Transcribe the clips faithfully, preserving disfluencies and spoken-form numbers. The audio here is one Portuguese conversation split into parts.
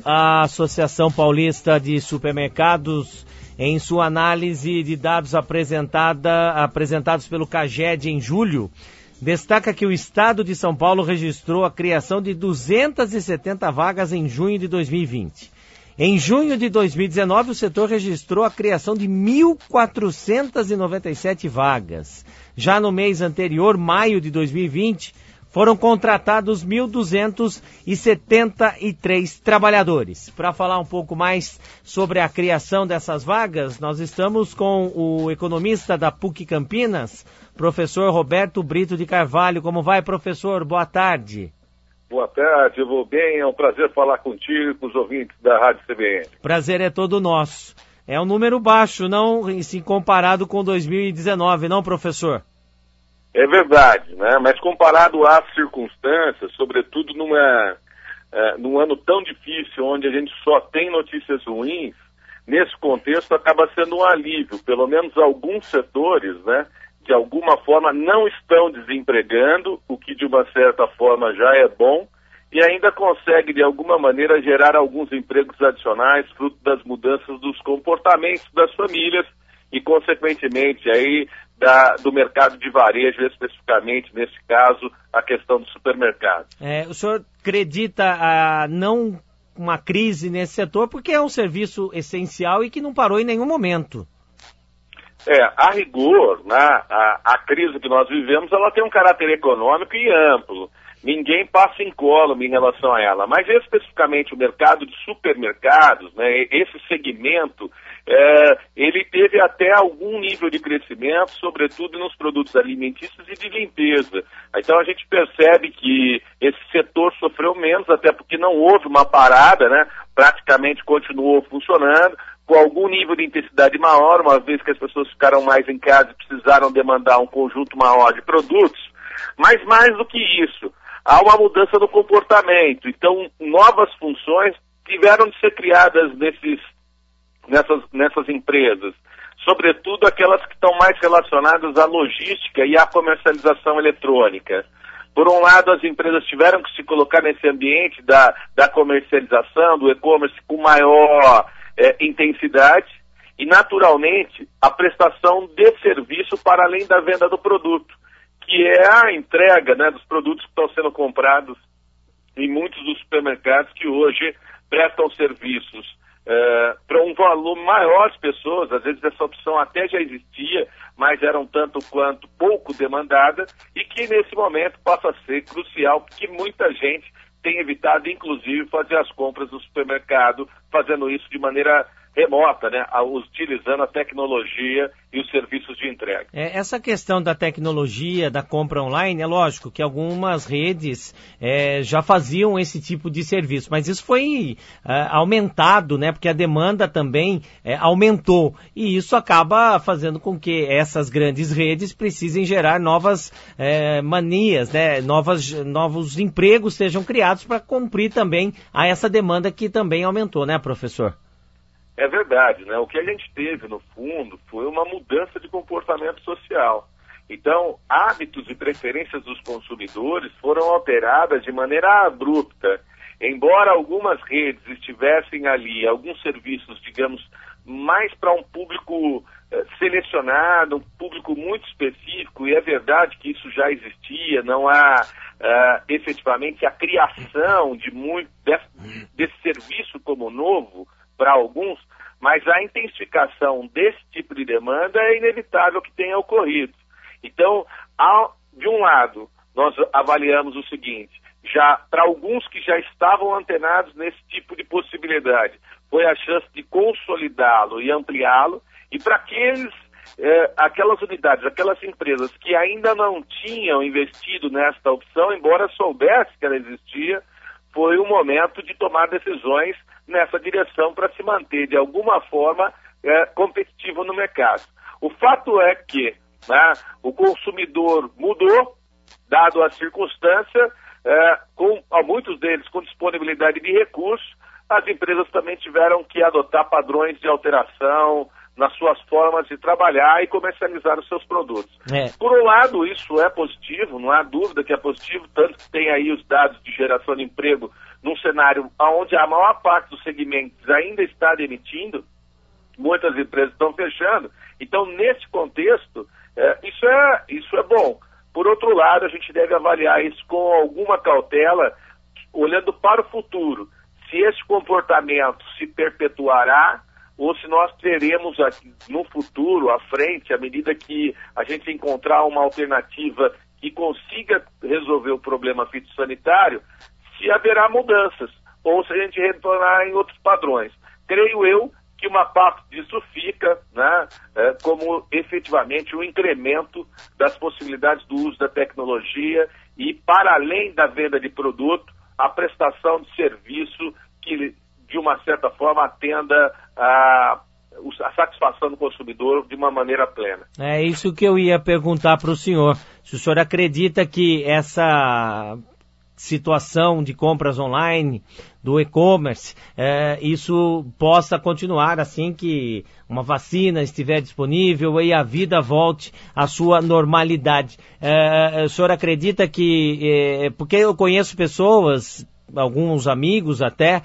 A Associação Paulista de Supermercados, em sua análise de dados apresentada, apresentados pelo CAGED em julho, destaca que o estado de São Paulo registrou a criação de duzentas e setenta vagas em junho de dois mil e vinte. Em junho de dois mil e dezenove, o setor registrou a criação de mil quatrocentas e noventa e sete vagas. Já no mês anterior, maio de dois mil e vinte, foram contratados mil duzentos e setenta e três trabalhadores. Para falar um pouco mais sobre a criação dessas vagas, nós estamos com o economista da P U C Campinas, professor Roberto Brito de Carvalho. Como vai, professor? Boa tarde. Boa tarde, eu vou bem. É um prazer falar contigo e com os ouvintes da Rádio C B N. Prazer é todo nosso. É um número baixo, não se comparado com dois mil e dezenove, não, professor? É verdade, né? Mas comparado às circunstâncias, sobretudo numa, uh, num ano tão difícil, onde a gente só tem notícias ruins, nesse contexto acaba sendo um alívio. Pelo menos alguns setores, né, de alguma forma não estão desempregando, o que de uma certa forma já é bom, e ainda consegue de alguma maneira gerar alguns empregos adicionais, fruto das mudanças dos comportamentos das famílias e, consequentemente, aí da, do mercado de varejo, especificamente, nesse caso, a questão do supermercado. É, o senhor acredita a não uma crise nesse setor, porque é um serviço essencial e que não parou em nenhum momento? É, a rigor, né, a, a crise que nós vivemos, ela tem um caráter econômico e amplo. Ninguém passa incólume em relação a ela. Mas, especificamente, o mercado de supermercados, né, esse segmento, é, ele teve até algum nível de crescimento, sobretudo nos produtos alimentícios e de limpeza. Então, a gente percebe que esse setor sofreu menos, até porque não houve uma parada, né, praticamente continuou funcionando, com algum nível de intensidade maior, uma vez que as pessoas ficaram mais em casa e precisaram demandar um conjunto maior de produtos. Mas, mais do que isso, há uma mudança no comportamento. Então, novas funções tiveram de ser criadas nesses, nessas, nessas empresas, sobretudo aquelas que estão mais relacionadas à logística e à comercialização eletrônica. Por um lado, as empresas tiveram que se colocar nesse ambiente da, da comercialização, do e-commerce com maior é, intensidade e, naturalmente, a prestação de serviço para além da venda do produto, que é a entrega, né, dos produtos que estão sendo comprados em muitos dos supermercados que hoje prestam serviços é, para um volume maior de pessoas. Às vezes essa opção até já existia, mas era um tanto quanto pouco demandada e que nesse momento passa a ser crucial, porque muita gente tem evitado, inclusive, fazer as compras no supermercado, fazendo isso de maneira remota, né, utilizando a tecnologia e os serviços de entrega. É, essa questão da tecnologia, da compra online, é lógico que algumas redes é, já faziam esse tipo de serviço, mas isso foi é, aumentado, né, porque a demanda também é, aumentou, e isso acaba fazendo com que essas grandes redes precisem gerar novas é, manias, né, novas, novos empregos sejam criados para cumprir também a essa demanda que também aumentou, né, professor? É verdade, né? O que a gente teve, no fundo, foi uma mudança de comportamento social. Então, hábitos e preferências dos consumidores foram alteradas de maneira abrupta. Embora algumas redes estivessem ali, alguns serviços, digamos, mais para um público eh, selecionado, um público muito específico, e é verdade que isso já existia, não há uh, efetivamente a criação de muito desse, desse serviço como novo, para alguns, mas a intensificação desse tipo de demanda é inevitável que tenha ocorrido. Então, ao, de um lado, nós avaliamos o seguinte, já para alguns que já estavam antenados nesse tipo de possibilidade, foi a chance de consolidá-lo e ampliá-lo, e para aqueles, eh, aquelas unidades, aquelas empresas que ainda não tinham investido nesta opção, embora soubesse que ela existia, foi o momento de tomar decisões nessa direção para se manter, de alguma forma, é, competitivo no mercado. O fato é que, né, o consumidor mudou, dado a circunstância, é, com muitos deles com disponibilidade de recursos, as empresas também tiveram que adotar padrões de alteração nas suas formas de trabalhar e comercializar os seus produtos. É. Por um lado, isso é positivo, não há dúvida que é positivo, tanto que tem aí os dados de geração de emprego num cenário onde a maior parte dos segmentos ainda está demitindo, muitas empresas estão fechando. Então, nesse contexto, é, isso, é, isso é bom. Por outro lado, a gente deve avaliar isso com alguma cautela, olhando para o futuro. Se esse comportamento se perpetuará ou se nós teremos aqui, no futuro, à frente, à medida que a gente encontrar uma alternativa que consiga resolver o problema fitossanitário, se haverá mudanças ou se a gente retornar em outros padrões. Creio eu que uma parte disso fica, né, é, como efetivamente o incremento das possibilidades do uso da tecnologia e, para além da venda de produto, a prestação de serviço que, de uma certa forma, atenda a, a satisfação do consumidor de uma maneira plena. É isso que eu ia perguntar para o senhor. Se o senhor acredita que essa situação de compras online, do e-commerce, é, isso possa continuar assim que uma vacina estiver disponível e a vida volte à sua normalidade. É, o senhor acredita que, é, porque eu conheço pessoas, alguns amigos até,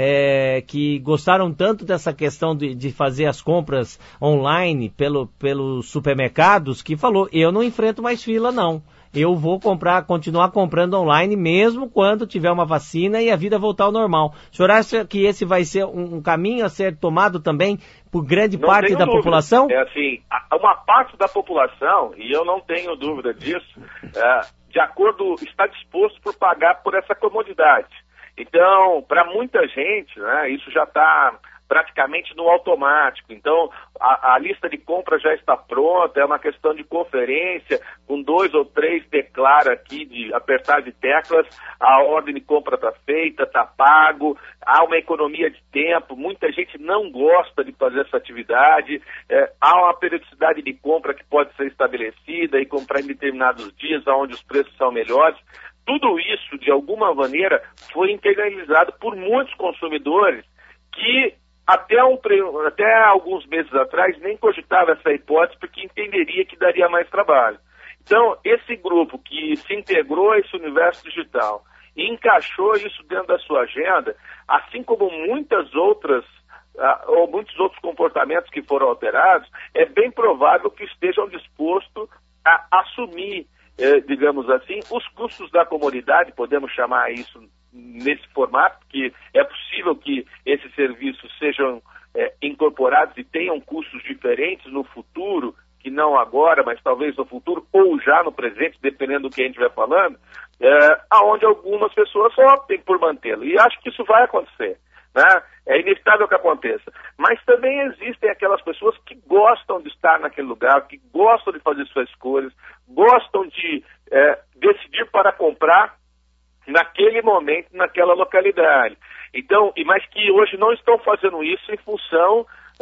é, que gostaram tanto dessa questão de, de fazer as compras online pelo, pelos supermercados, que falou, eu não enfrento mais fila não. Eu vou comprar, continuar comprando online mesmo quando tiver uma vacina e a vida voltar ao normal. O senhor acha que esse vai ser um, um caminho a ser tomado também por grande não parte da dúvida. população? É assim, uma parte da população, e eu não tenho dúvida disso, é, de acordo, está disposto por pagar por essa comodidade. Então, para muita gente, né, isso já está praticamente no automático. Então, a, a lista de compra já está pronta, é uma questão de conferência, com dois ou três declara aqui de apertar de teclas, a ordem de compra está feita, está pago, há uma economia de tempo, muita gente não gosta de fazer essa atividade, é, há uma periodicidade de compra que pode ser estabelecida e comprar em determinados dias, onde os preços são melhores. Tudo isso, de alguma maneira, foi internalizado por muitos consumidores que Até, um, até alguns meses atrás nem cogitava essa hipótese porque entenderia que daria mais trabalho. Então, esse grupo que se integrou a esse universo digital e encaixou isso dentro da sua agenda, assim como muitas outras, uh, ou muitos outros comportamentos que foram alterados, é bem provável que estejam dispostos a assumir, eh, digamos assim, os custos da comodidade, podemos chamar isso nesse formato, que é possível que esses serviços sejam é, incorporados e tenham custos diferentes no futuro, que não agora, mas talvez no futuro, ou já no presente, dependendo do que a gente vai falando, é, aonde algumas pessoas optem por mantê-lo. E acho que isso vai acontecer, né? É inevitável que aconteça. Mas também existem aquelas pessoas que gostam de estar naquele lugar, que gostam de fazer suas escolhas, gostam de é, decidir para comprar naquele momento, naquela localidade. Então, e mas que hoje não estão fazendo isso em função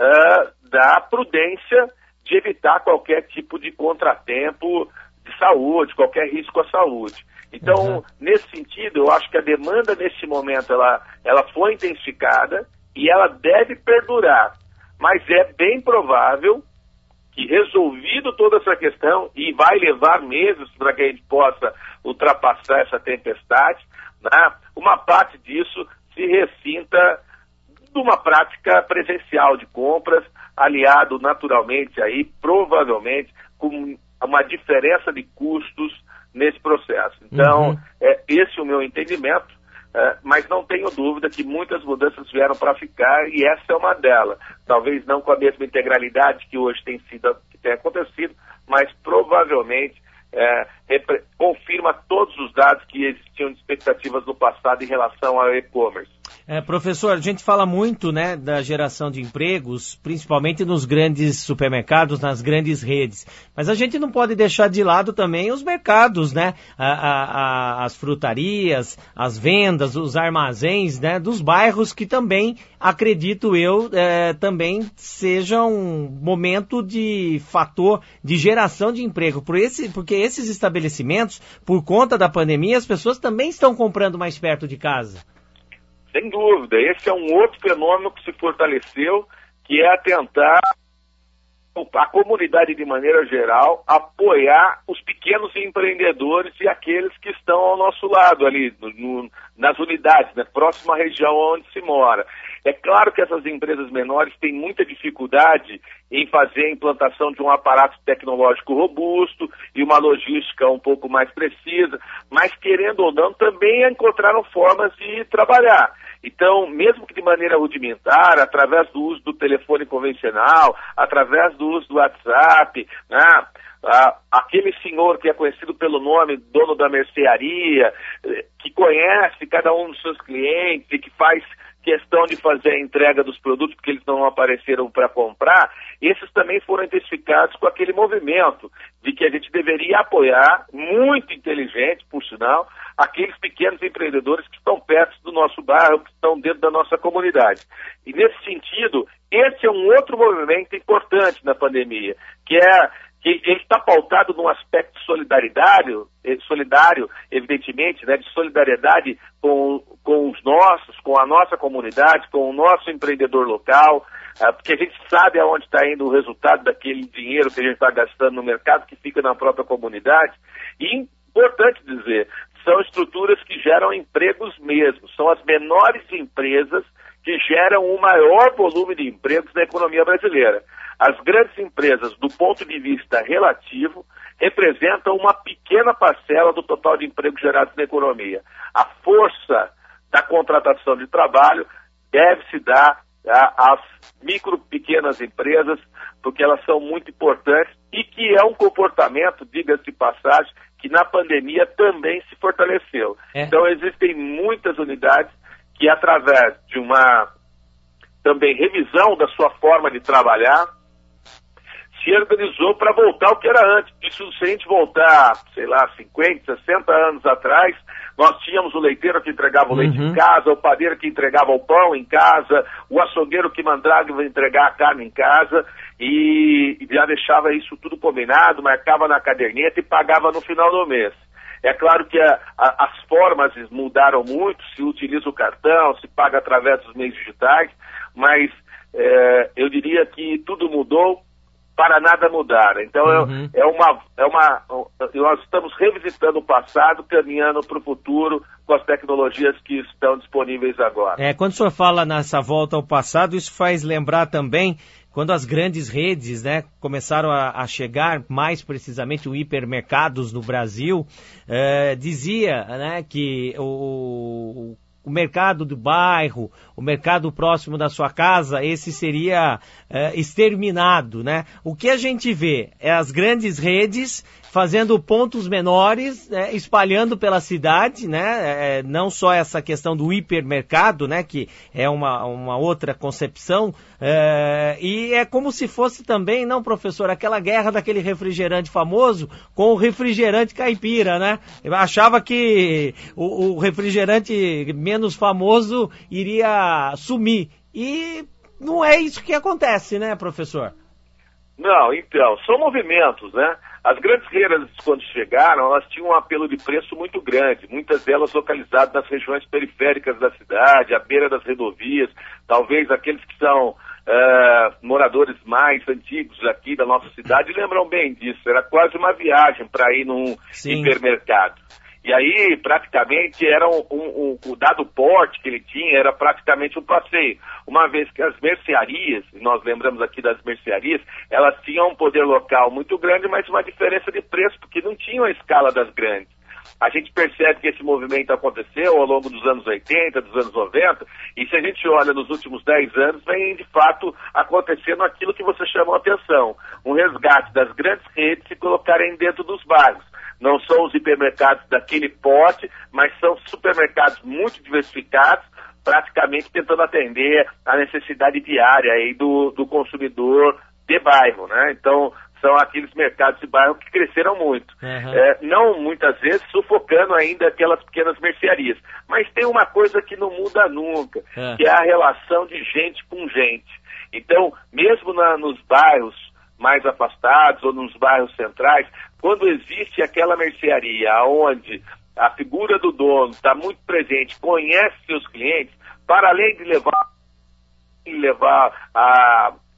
uh, da prudência de evitar qualquer tipo de contratempo de saúde, qualquer risco à saúde. Então, uhum. nesse sentido, eu acho que a demanda nesse momento ela, ela foi intensificada e ela deve perdurar. Mas é bem provável que, resolvido toda essa questão, e vai levar meses para que a gente possa ultrapassar essa tempestade, né, uma parte disso se ressinta de uma prática presencial de compras, aliado naturalmente aí, provavelmente, com uma diferença de custos nesse processo. Então, uhum. é esse o meu entendimento, é, mas não tenho dúvida que muitas mudanças vieram para ficar e essa é uma delas. Talvez não com a mesma integralidade que hoje tem sido, que tem acontecido, mas provavelmente é, repre- confirma todos os dados que existiam de expectativas no passado em relação ao e-commerce. É, professor, a gente fala muito, né, da geração de empregos, principalmente nos grandes supermercados, nas grandes redes. Mas a gente não pode deixar de lado também os mercados, né, a, a, a, as frutarias, as vendas, os armazéns, né, dos bairros que também, acredito eu, é, também sejam um momento de fator de geração de emprego. Por esse, porque esses estabelecimentos, por conta da pandemia, as pessoas também estão comprando mais perto de casa. Sem dúvida, esse é um outro fenômeno que se fortaleceu, que é atentar a comunidade de maneira geral apoiar os pequenos empreendedores e aqueles que estão ao nosso lado ali, no, no, nas unidades, né, próxima à região onde se mora. É claro que essas empresas menores têm muita dificuldade em fazer a implantação de um aparato tecnológico robusto e uma logística um pouco mais precisa, mas querendo ou não também encontraram formas de trabalhar. Então, mesmo que de maneira rudimentar, através do uso do telefone convencional, através do uso do WhatsApp, né? Ah, aquele senhor que é conhecido pelo nome, dono da mercearia, que conhece cada um dos seus clientes e que faz questão de fazer a entrega dos produtos porque eles não apareceram para comprar, esses também foram intensificados com aquele movimento de que a gente deveria apoiar, muito inteligente, por sinal, aqueles pequenos empreendedores que estão perto do nosso bairro, que estão dentro da nossa comunidade. E nesse sentido, esse é um outro movimento importante na pandemia, que é que ele está pautado num aspecto solidaridário, solidário, evidentemente, né, de solidariedade com, com os nossos, com a nossa comunidade, com o nosso empreendedor local, uh, porque a gente sabe aonde está indo o resultado daquele dinheiro que a gente está gastando no mercado, que fica na própria comunidade. E, importante dizer, são estruturas que geram empregos mesmo, são as menores empresas que geram o maior volume de empregos na economia brasileira. As grandes empresas, do ponto de vista relativo, representam uma pequena parcela do total de empregos gerados na economia. A força da contratação de trabalho deve se dar às micro, pequenas empresas, porque elas são muito importantes e que é um comportamento, diga-se de passagem, que na pandemia também se fortaleceu. É. Então existem muitas unidades que, através de uma também revisão da sua forma de trabalhar, se organizou para voltar ao que era antes. Isso, se a gente voltar, sei lá, cinquenta, sessenta anos atrás, nós tínhamos o leiteiro que entregava o leite uhum. em casa, o padeiro que entregava o pão em casa, o açougueiro que mandava entregar a carne em casa, e, e já deixava isso tudo combinado, marcava na caderneta e pagava no final do mês. É claro que a, a, as formas mudaram muito, se utiliza o cartão, se paga através dos meios digitais, mas é, eu diria que tudo mudou para nada mudar. Então uhum. é, é, uma, é uma. Nós estamos revisitando o passado, caminhando para o futuro com as tecnologias que estão disponíveis agora. É, quando o senhor fala nessa volta ao passado, isso faz lembrar também quando as grandes redes, né, começaram a, a chegar, mais precisamente o hipermercados no Brasil, é, dizia, né, que o, o mercado do bairro, o mercado próximo da sua casa, esse seria é, exterminado, né? O que a gente vê é as grandes redes fazendo pontos menores, né, espalhando pela cidade, né, é, não só essa questão do hipermercado, né, que é uma, uma outra concepção, é, e é como se fosse também, não, professor, aquela guerra daquele refrigerante famoso com o refrigerante caipira, né? Eu achava que o, o refrigerante menos famoso iria sumir, e não é isso que acontece, né, professor? Não, então, são movimentos, né? As grandes redes, quando chegaram, elas tinham um apelo de preço muito grande, muitas delas localizadas nas regiões periféricas da cidade, à beira das rodovias, talvez aqueles que são uh, moradores mais antigos aqui da nossa cidade lembram bem disso, era quase uma viagem para ir num Sim. hipermercado. E aí, praticamente, era um, um, um, o dado porte que ele tinha era praticamente um passeio. Uma vez que as mercearias, nós lembramos aqui das mercearias, elas tinham um poder local muito grande, mas uma diferença de preço, porque não tinham a escala das grandes. A gente percebe que esse movimento aconteceu ao longo dos anos oitenta, dos anos noventa, e se a gente olha nos últimos dez anos, vem de fato acontecendo aquilo que você chamou a atenção, um resgate das grandes redes se colocarem dentro dos bairros. Não são os hipermercados daquele porte, mas são supermercados muito diversificados, praticamente tentando atender a necessidade diária aí do, do consumidor de bairro, né? Então, são aqueles mercados de bairro que cresceram muito. Uhum. É, não, muitas vezes, sufocando ainda aquelas pequenas mercearias. Mas tem uma coisa que não muda nunca, uhum. que é a relação de gente com gente. Então, mesmo na, nos bairros mais afastados ou nos bairros centrais, quando existe aquela mercearia onde a figura do dono está muito presente, conhece seus clientes, para além de levar, levar a,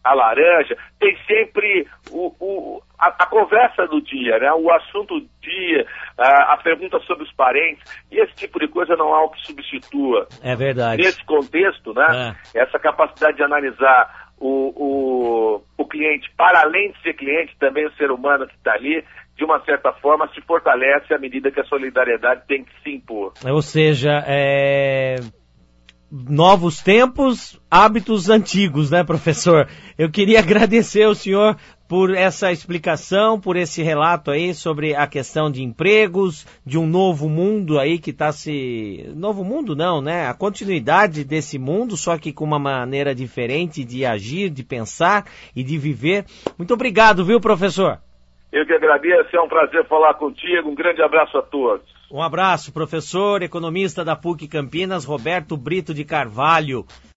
a laranja, tem sempre o, o, a, a conversa do dia, né? O assunto do dia, a, a pergunta sobre os parentes, e esse tipo de coisa não há o que substitua. É verdade. Nesse contexto, né? É. Essa capacidade de analisar o, o, o cliente, para além de ser cliente, também o ser humano que está ali, de uma certa forma, se fortalece à medida que a solidariedade tem que se impor. Ou seja, é... novos tempos, hábitos antigos, né, professor? Eu queria agradecer ao senhor por essa explicação, por esse relato aí sobre a questão de empregos, de um novo mundo aí que está se... Novo mundo não, né? A continuidade desse mundo, só que com uma maneira diferente de agir, de pensar e de viver. Muito obrigado, viu, professor? Eu que agradeço, é um prazer falar contigo, um grande abraço a todos. Um abraço, professor, economista da P U C Campinas, Roberto Brito de Carvalho.